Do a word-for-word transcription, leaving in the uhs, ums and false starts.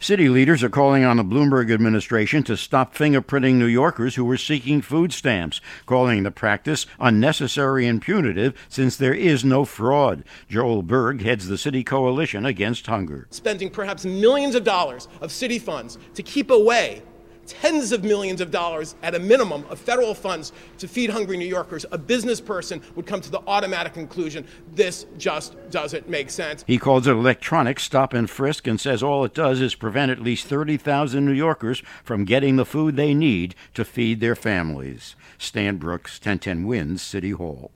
City leaders are calling on the Bloomberg administration to stop fingerprinting New Yorkers who were seeking food stamps, calling the practice unnecessary and punitive since there is no fraud. Joel Berg heads the city coalition against hunger. Spending perhaps millions of dollars of city funds to keep away tens of millions of dollars at a minimum of federal funds to feed hungry New Yorkers, a business person would come to the automatic conclusion this just doesn't make sense. He calls it electronic stop and frisk and says all it does is prevent at least thirty thousand New Yorkers from getting the food they need to feed their families. Stan Brooks, ten ten Wins, City Hall.